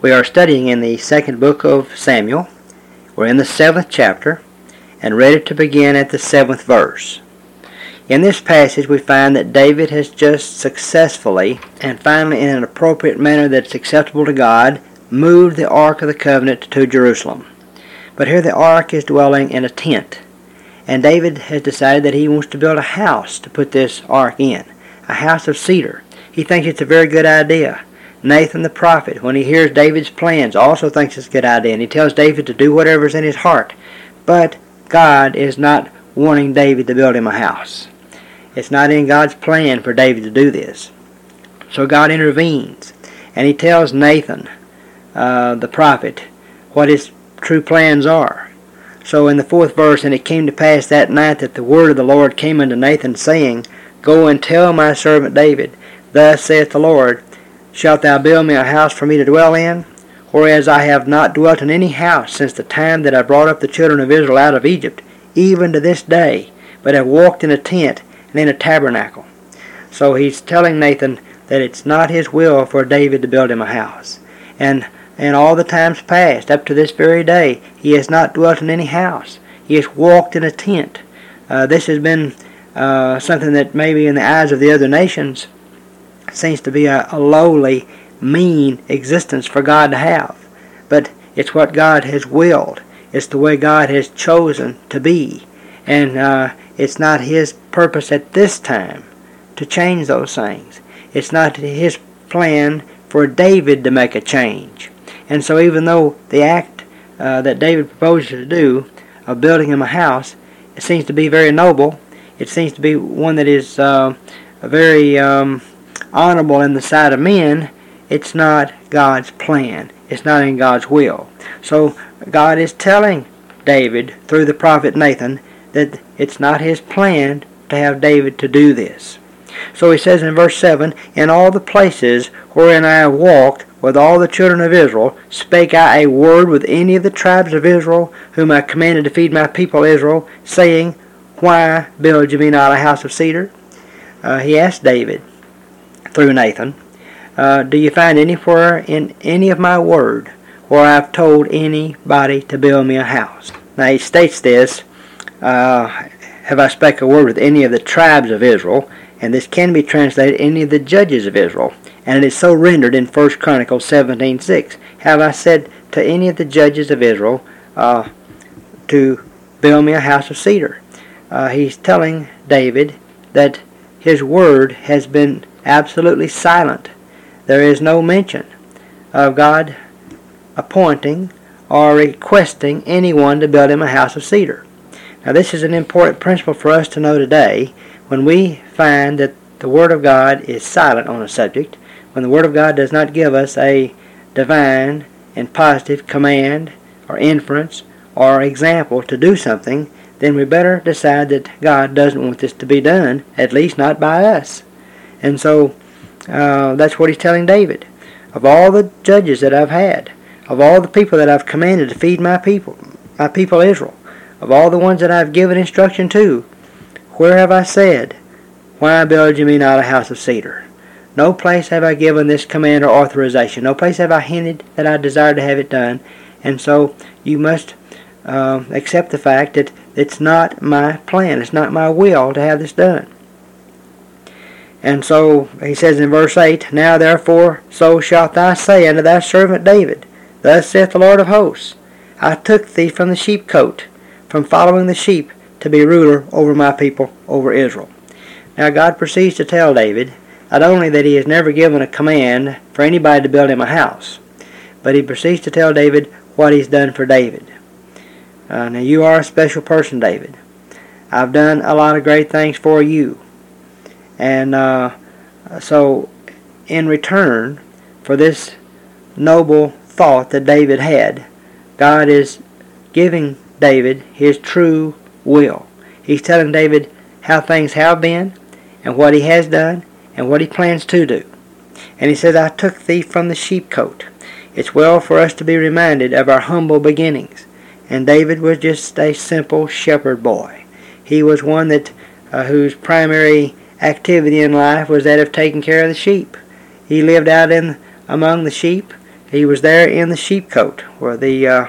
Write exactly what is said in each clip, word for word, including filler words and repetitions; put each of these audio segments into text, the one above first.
We are studying in the second book of Samuel. We're in the seventh chapter and ready to begin at the seventh verse. In this passage we find that David has just successfully and finally in an appropriate manner that's acceptable to God moved the Ark of the Covenant to Jerusalem. But here the Ark is dwelling in a tent, and David has decided that he wants to build a house to put this Ark in, a house of cedar. He thinks it's a very good idea. Nathan the prophet, when he hears David's plans, also thinks it's a good idea, and he tells David to do whatever's in his heart. But God is not wanting David to build him a house. It's not in God's plan for David to do this. So God intervenes, and he tells Nathan, uh, the prophet, what his true plans are. So in the fourth verse, and it came to pass that night that the word of the Lord came unto Nathan, saying, Go and tell my servant David, Thus saith the Lord, Shalt thou build me a house for me to dwell in? Whereas I have not dwelt in any house since the time that I brought up the children of Israel out of Egypt, even to this day, but have walked in a tent and in a tabernacle. So he's telling Nathan that it's not his will for David to build him a house. And in all the times past, up to this very day, he has not dwelt in any house. He has walked in a tent. Uh, this has been uh, something that maybe in the eyes of the other nations seems to be a, a lowly, mean existence for God to have. But it's what God has willed. It's the way God has chosen to be. And uh, it's not his purpose at this time to change those things. It's not his plan for David to make a change. And so even though the act uh, that David proposes to do of building him a house, it seems to be very noble. It seems to be one that is uh, very um, honorable in the sight of men. It's not God's plan. It's not in God's will. So God is telling David through the prophet Nathan that it's not his plan to have David to do this. So he says in verse seven, In all the places wherein I have walked with all the children of Israel, spake I a word with any of the tribes of Israel, whom I commanded to feed my people Israel, saying, Why build ye me not a house of cedar? Uh, he asked David, through Nathan, uh, Do you find anywhere in any of my word where I've told anybody to build me a house? Now he states this, uh, Have I spake a word with any of the tribes of Israel? And this can be translated any of the judges of Israel. And it is so rendered in First Chronicles seventeen six. Have I said to any of the judges of Israel uh, to build me a house of cedar? Uh, he's telling David that his word has been absolutely silent. There is no mention of God appointing or requesting anyone to build him a house of cedar. Now this is an important principle for us to know today. When we find that the Word of God is silent on a subject, when the Word of God does not give us a divine and positive command or inference or example to do something, then we better decide that God doesn't want this to be done, at least not by us. And so uh, that's what he's telling David. Of all the judges that I've had, of all the people that I've commanded to feed my people, my people Israel, of all the ones that I've given instruction to, where have I said, Why build ye me not a house of cedar? No place have I given this command or authorization. No place have I hinted that I desire to have it done. And so you must uh, accept the fact that it's not my plan. It's not my will to have this done. And so he says in verse eight, Now therefore so shalt thou say unto thy servant David, Thus saith the Lord of hosts, I took thee from the sheepcote, from following the sheep, to be ruler over my people, over Israel. Now God proceeds to tell David not only that he has never given a command for anybody to build him a house, but he proceeds to tell David what he's done for David. Uh, now you are a special person, David. I've done a lot of great things for you. And uh, so in return for this noble thought that David had, God is giving David his true will. He's telling David how things have been and what he has done and what he plans to do. And he says, I took thee from the sheepcote. It's well for us to be reminded of our humble beginnings. And David was just a simple shepherd boy. He was one that uh, whose primary activity in life was that of taking care of the sheep. He lived out in among the sheep, He was there in the sheepcote, where the uh,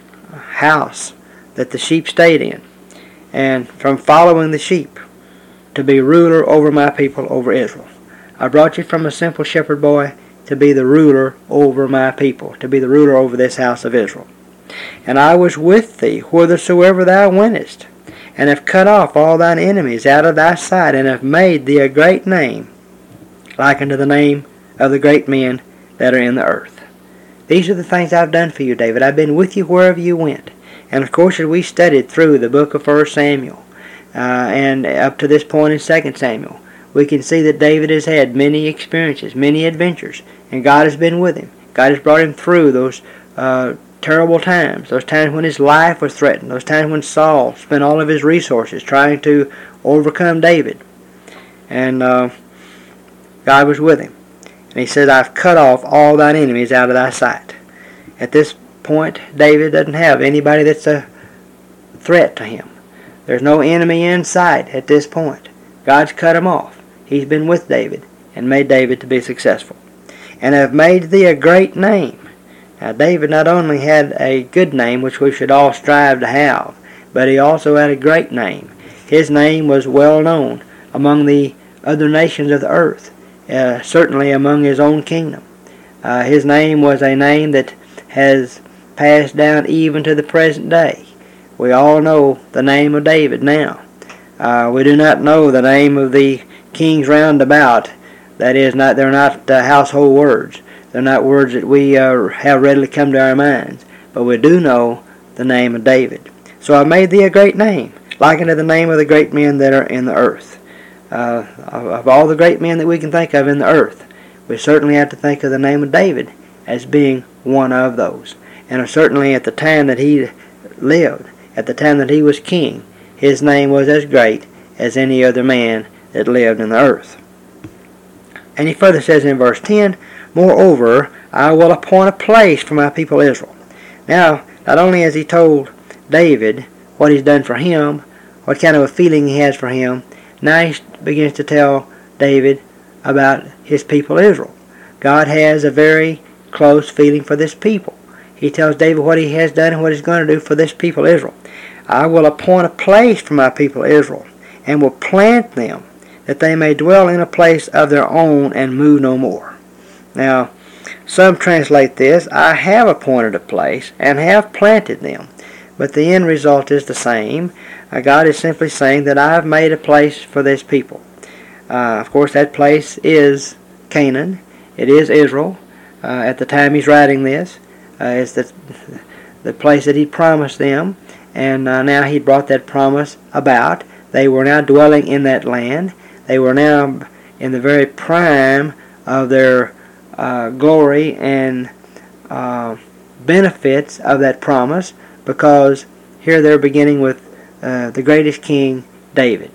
house that the sheep stayed in, and from following the sheep to be ruler over my people, over Israel. I brought you from a simple shepherd boy to be the ruler over my people, to be the ruler over this house of Israel. And I was with thee whithersoever thou wentest, and have cut off all thine enemies out of thy sight, and have made thee a great name, like unto the name of the great men that are in the earth. These are the things I've done for you, David. I've been with you wherever you went. And of course, as we studied through the book of First Samuel, uh, and up to this point in Second Samuel, we can see that David has had many experiences, many adventures, and God has been with him. God has brought him through those uh, terrible times, those times when his life was threatened, those times when Saul spent all of his resources trying to overcome David. And uh, God was with him. And he says, I've cut off all thine enemies out of thy sight. At this point, David doesn't have anybody that's a threat to him. There's no enemy in sight at this point. God's cut him off. He's been with David and made David to be successful. And have made thee a great name. Now, David not only had a good name, which we should all strive to have, but he also had a great name. His name was well known among the other nations of the earth. Uh, certainly among his own kingdom. Uh, his name was a name that has passed down even to the present day. We all know the name of David now. Uh, we do not know the name of the kings round about. That is, not they're not uh, household words. They're not words that we uh, have readily come to our minds. But we do know the name of David. So I made thee a great name, like unto the name of the great men that are in the earth. Uh, of, of all the great men that we can think of in the earth, we certainly have to think of the name of David as being one of those. And certainly at the time that he lived, at the time that he was king, his name was as great as any other man that lived in the earth. And he further says in verse ten, Moreover, I will appoint a place for my people Israel. Now, not only has he told David what he's done for him, what kind of a feeling he has for him, now he begins to tell David about his people Israel. God has a very close feeling for this people. He tells David what he has done and what he's going to do for this people Israel. I will appoint a place for my people Israel, and will plant them, that they may dwell in a place of their own and move no more. Now, some translate this, I have appointed a place and have planted them. But the end result is the same. Uh, God is simply saying that I've made a place for this people. Uh, of course, that place is Canaan. It is Israel. Uh, at the time he's writing this, uh, it's the, the place that he promised them. And uh, now he brought that promise about. They were now dwelling in that land. They were now in the very prime of their uh, glory and uh, benefits of that promise, because here they're beginning with uh, the greatest king, David.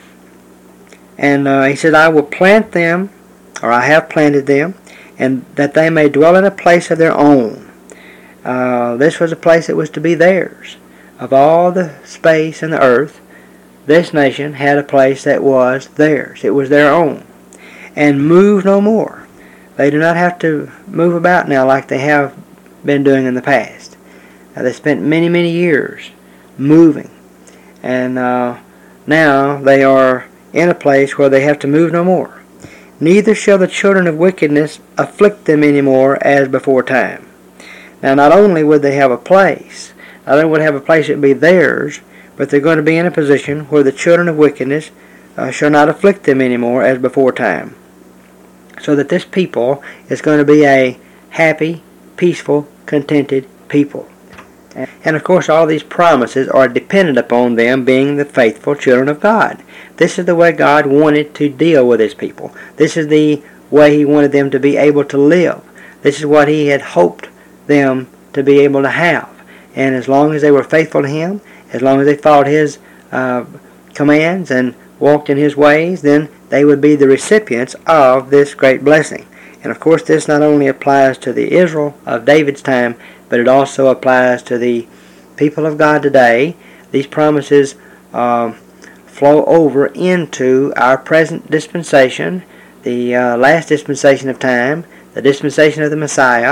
And uh, he said, I will plant them, or I have planted them, and that they may dwell in a place of their own. Uh, this was a place that was to be theirs. Of all the space in the earth, this nation had a place that was theirs. It was their own. And move no more. They do not have to move about now like they have been doing in the past. Now, they spent many, many years moving. And uh, now they are in a place where they have to move no more. Neither shall the children of wickedness afflict them any more as before time. Now, not only would they have a place, not only would they have a place that would be theirs, but they're going to be in a position where the children of wickedness uh, shall not afflict them any more as before time. So that this people is going to be a happy, peaceful, contented people. And of course, all these promises are dependent upon them being the faithful children of God. This is the way God wanted to deal with his people. This is the way he wanted them to be able to live. This is what he had hoped them to be able to have. And as long as they were faithful to him, as long as they followed his uh, commands and walked in his ways, then they would be the recipients of this great blessing. And of course, this not only applies to the Israel of David's time, but it also applies to the people of God today. These promises uh, flow over into our present dispensation, the uh, last dispensation of time, the dispensation of the Messiah,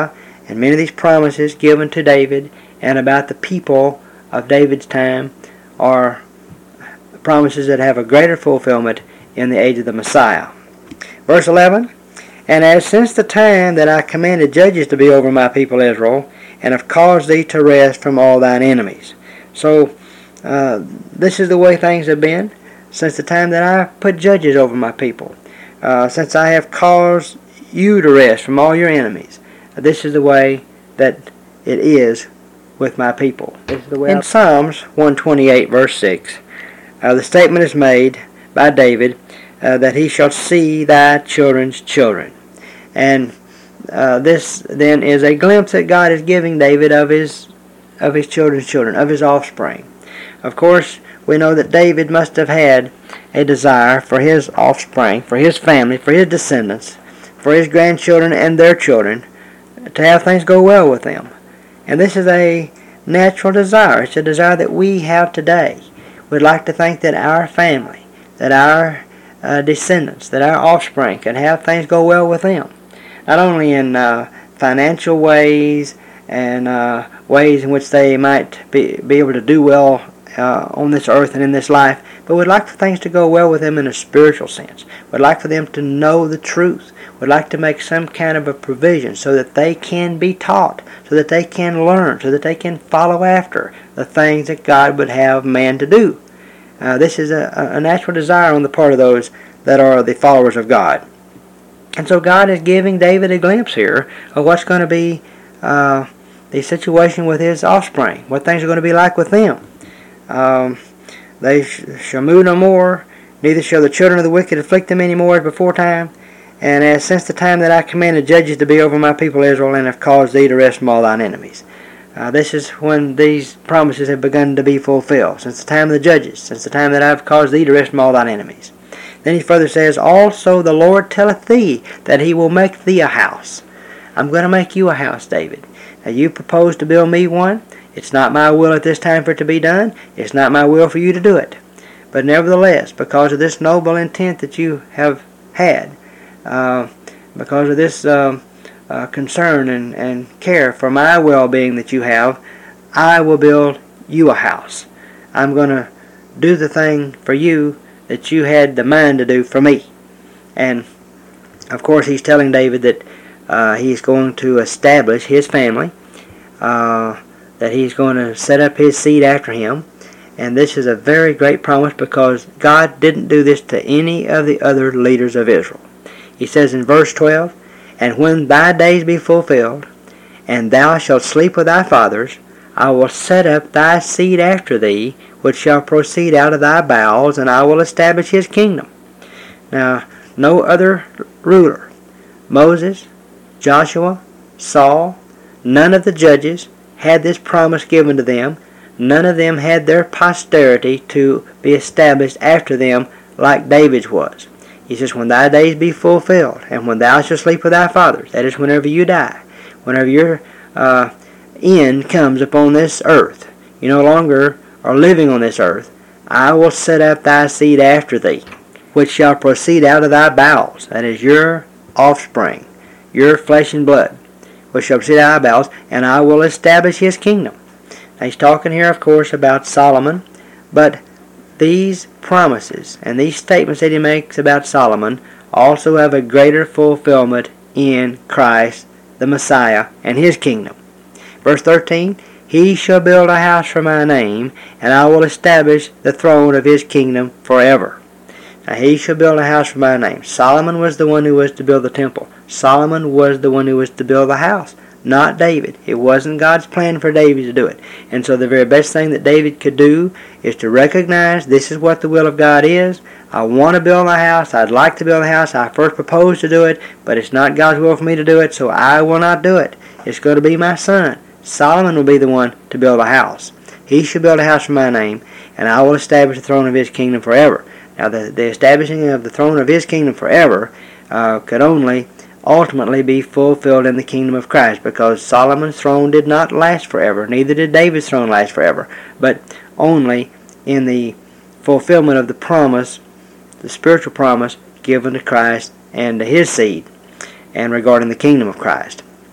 And many of these promises given to David and about the people of David's time are promises that have a greater fulfillment in the age of the Messiah. Verse eleven, and as since the time that I commanded judges to be over my people Israel, and have caused thee to rest from all thine enemies. So, uh, this is the way things have been since the time that I put judges over my people. Uh, since I have caused you to rest from all your enemies. This is the way that it is with my people. This is the way In I... Psalms one twenty-eight, verse six, uh, the statement is made by David uh, that he shall see thy children's children. And uh, this then is a glimpse that God is giving David of his of his children's children, of his offspring. Of course, we know that David must have had a desire for his offspring, for his family, for his descendants, for his grandchildren and their children, to have things go well with them. And this is a natural desire. It's a desire that we have today. We'd like to think that our family, that our uh, descendants, that our offspring can have things go well with them. Not only in uh, financial ways and uh, ways in which they might be, be able to do well uh, on this earth and in this life, but we'd like for things to go well with them in a spiritual sense. We'd like for them to know the truth. We'd like to make some kind of a provision so that they can be taught, so that they can learn, so that they can follow after the things that God would have man to do. Uh, this is a, a natural desire on the part of those that are the followers of God. And so God is giving David a glimpse here of what's going to be uh, the situation with his offspring, what things are going to be like with them. Um, they sh- shall move no more, neither shall the children of the wicked afflict them any more as before time. And as since the time that I commanded judges to be over my people Israel, and have caused thee to rest from all thine enemies. Uh, this is when these promises have begun to be fulfilled, since the time of the judges, since the time that I have caused thee to rest from all thine enemies. Then he further says, also the Lord telleth thee that he will make thee a house. I'm going to make you a house, David. Now you propose to build me one. It's not my will at this time for it to be done. It's not my will for you to do it. But nevertheless, because of this noble intent that you have had, uh, because of this uh, uh, concern and, and care for my well-being that you have, I will build you a house. I'm going to do the thing for you that you had the mind to do for me. And of course he's telling David that uh, he's going to establish his family, uh, that he's going to set up his seed after him. And this is a very great promise because God didn't do this to any of the other leaders of Israel. He says in verse twelve, and when thy days be fulfilled, and thou shalt sleep with thy fathers, I will set up thy seed after thee, which shall proceed out of thy bowels, and I will establish his kingdom. Now, no other ruler, Moses, Joshua, Saul, none of the judges had this promise given to them. None of them had their posterity to be established after them like David's was. He says, when thy days be fulfilled, and when thou shalt sleep with thy fathers, that is whenever you die, whenever your uh, end comes upon this earth, you no longer are living on this earth, I will set up thy seed after thee, which shall proceed out of thy bowels, that is your offspring, your flesh and blood, which shall proceed out of thy bowels, and I will establish his kingdom. Now he's talking here, of course, about Solomon, but these promises and these statements that he makes about Solomon also have a greater fulfillment in Christ, the Messiah, and his kingdom. Verse thirteen, he shall build a house for my name, and I will establish the throne of his kingdom forever. Now he shall build a house for my name. Solomon was the one who was to build the temple. Solomon was the one who was to build the house, not David. It wasn't God's plan for David to do it. And so the very best thing that David could do is to recognize this is what the will of God is. I want to build a house. I'd like to build a house. I first proposed to do it, but it's not God's will for me to do it, so I will not do it. It's going to be my son. Solomon will be the one to build a house. He should build a house for my name, and I will establish the throne of his kingdom forever. Now, the, the establishing of the throne of his kingdom forever uh, could only ultimately be fulfilled in the kingdom of Christ, because Solomon's throne did not last forever, neither did David's throne last forever, but only in the fulfillment of the promise, the spiritual promise given to Christ and to his seed, and regarding the kingdom of Christ.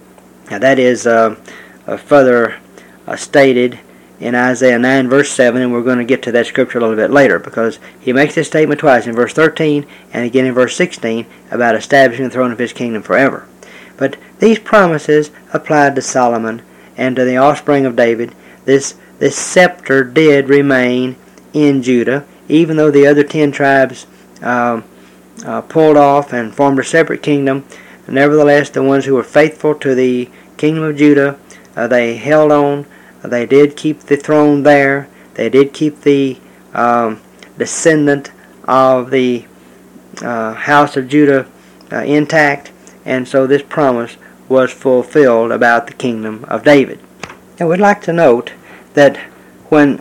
Now that is uh, uh, further uh, stated in Isaiah nine verse seven, and we're going to get to that scripture a little bit later, because he makes this statement twice, in verse thirteen and again in verse sixteen, about establishing the throne of his kingdom forever. But these promises applied to Solomon and to the offspring of David. This, this scepter did remain in Judah, even though the other ten tribes uh, uh, pulled off and formed a separate kingdom. Nevertheless, the ones who were faithful to the kingdom of Judah, uh, they held on. They did keep the throne there. They did keep the um, descendant of the uh, house of Judah uh, intact. And so this promise was fulfilled about the kingdom of David. And we'd like to note that when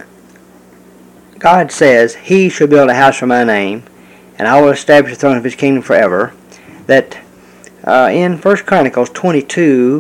God says, "He shall build a house for my name, and I will establish the throne of his kingdom forever," that uh, in First Chronicles twenty-two,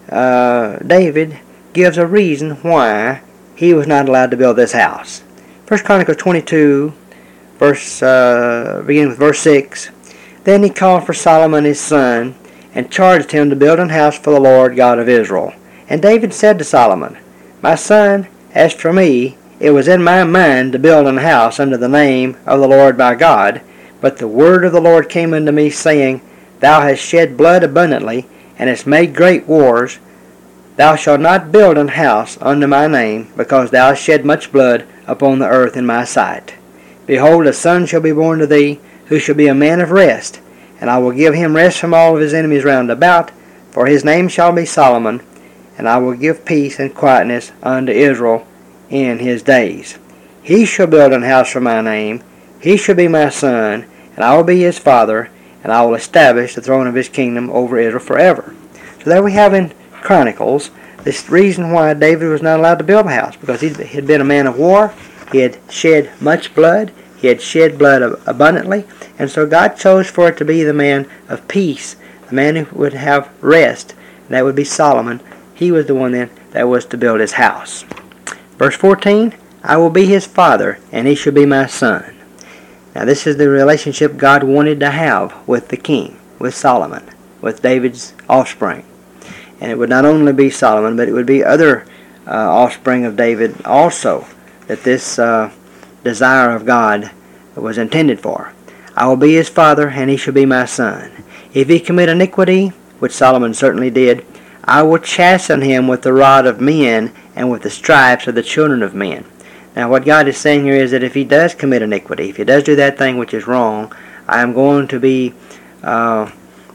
uh, David gives a reason why he was not allowed to build this house. First Chronicles twenty-two, verse uh, beginning with verse six. Then he called for Solomon his son, and charged him to build an house for the Lord God of Israel. And David said to Solomon, "My son, as for me, it was in my mind to build an house under the name of the Lord my God. But the word of the Lord came unto me, saying, Thou hast shed blood abundantly, and hast made great wars. Thou shalt not build an house unto my name, because thou hast shed much blood upon the earth in my sight. Behold, a son shall be born to thee, who shall be a man of rest, and I will give him rest from all of his enemies round about, for his name shall be Solomon, and I will give peace and quietness unto Israel in his days. He shall build an house for my name, he shall be my son, and I will be his father, and I will establish the throne of his kingdom over Israel forever." So there we have in Chronicles this reason why David was not allowed to build a house, because he had been a man of war, he had shed much blood, he had shed blood abundantly, and so God chose for it to be the man of peace, the man who would have rest, and that would be Solomon. He was the one then that was to build his house. Verse fourteen, "I will be his father, and he shall be my son." Now this is the relationship God wanted to have with the king, with Solomon, with David's offspring. And it would not only be Solomon, but it would be other uh, offspring of David also, that this uh, desire of God was intended for. "I will be his father, and he shall be my son. If he commit iniquity," which Solomon certainly did, "I will chasten him with the rod of men, and with the stripes of the children of men." Now what God is saying here is that if he does commit iniquity, if he does do that thing which is wrong, I am going to be uh,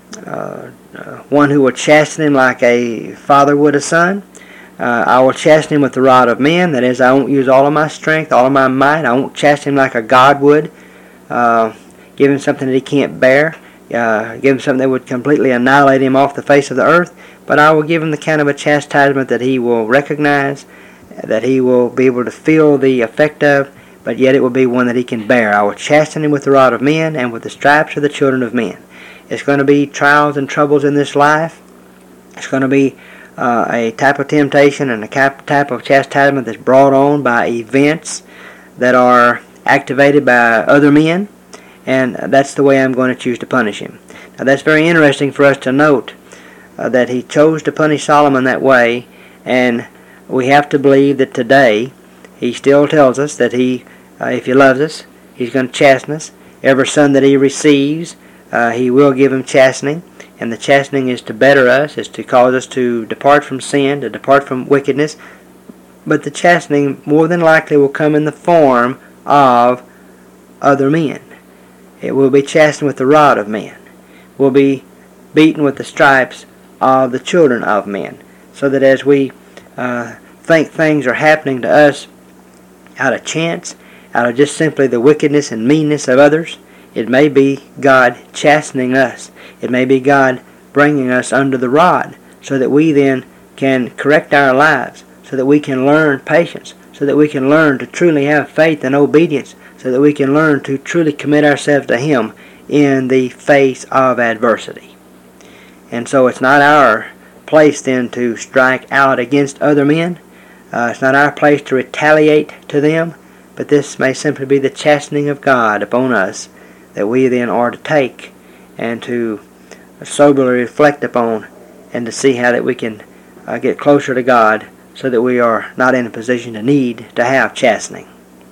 uh, uh, one who will chasten him like a father would a son. Uh, I will chasten him with the rod of men. That is, I won't use all of my strength, all of my might. I won't chasten him like a God would. Uh, give him something that he can't bear. Uh, give him something that would completely annihilate him off the face of the earth. But I will give him the kind of a chastisement that he will recognize, that he will be able to feel the effect of, but yet it will be one that he can bear. I will chasten him with the rod of men, and with the stripes of the children of men. It's going to be trials and troubles in this life. It's going to be uh, a type of temptation and a type of chastisement that's brought on by events that are activated by other men, and that's the way I'm going to choose to punish him. Now that's very interesting for us to note, uh, that he chose to punish Solomon that way, and we have to believe that today he still tells us that he, uh, if he loves us, he's going to chasten us. Every son that he receives, uh, he will give him chastening, and the chastening is to better us, is to cause us to depart from sin, to depart from wickedness. But the chastening more than likely will come in the form of other men. It will be chastened with the rod of men. Will be beaten with the stripes of the children of men. So that as we uh, think things are happening to us out of chance, out of just simply the wickedness and meanness of others, it may be God chastening us. It may be God bringing us under the rod, so that we then can correct our lives, so that we can learn patience, so that we can learn to truly have faith and obedience, so that we can learn to truly commit ourselves to Him in the face of adversity. And so it's not our place then to strike out against other men. Uh, it's not our place to retaliate to them, but this may simply be the chastening of God upon us that we then are to take and to soberly reflect upon, and to see how that we can uh, get closer to God so that we are not in a position to need to have chastening.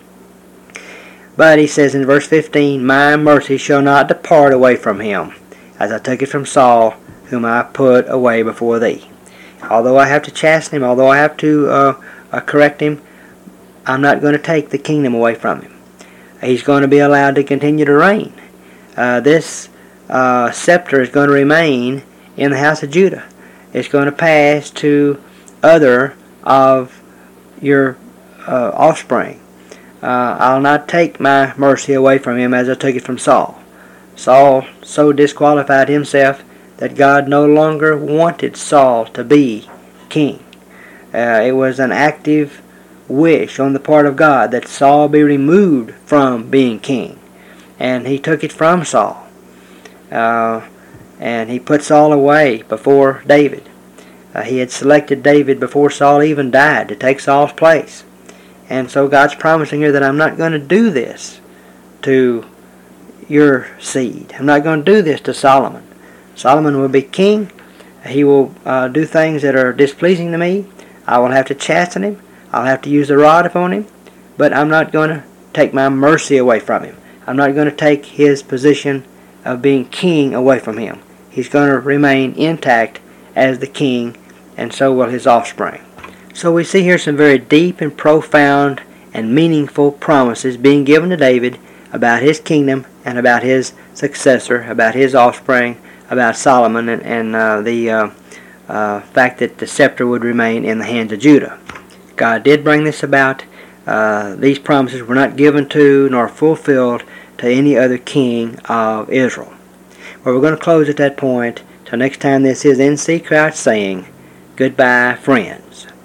But he says in verse fifteen, my mercy shall not depart away from him, as I took it from Saul, whom I put away before thee. Although I have to chasten him, although I have to uh, uh, correct him, I'm not going to take the kingdom away from him. He's going to be allowed to continue to reign. Uh, this uh, scepter is going to remain in the house of Judah. It's going to pass to other of your uh, offspring. Uh, I'll not take my mercy away from him as I took it from Saul. Saul so disqualified himself that God no longer wanted Saul to be king. Uh, it was an active wish on the part of God that Saul be removed from being king. And he took it from Saul. Uh, and he put Saul away before David. Uh, he had selected David before Saul even died to take Saul's place. And so God's promising here that I'm not going to do this to your seed. I'm not going to do this to Solomon. Solomon will be king. He will uh, do things that are displeasing to me. I will have to chasten him. I'll have to use the rod upon him. But I'm not going to take my mercy away from him. I'm not going to take his position of being king away from him. He's going to remain intact as the king, and so will his offspring. So we see here some very deep and profound and meaningful promises being given to David about his kingdom and about his successor, about his offspring, about Solomon, and, and uh, the uh, uh, fact that the scepter would remain in the hands of Judah. God did bring this about. Uh, these promises were not given to nor fulfilled to any other king of Israel. Well, we're going to close at that point. Till next time, this is N C Crouch saying, goodbye, friends.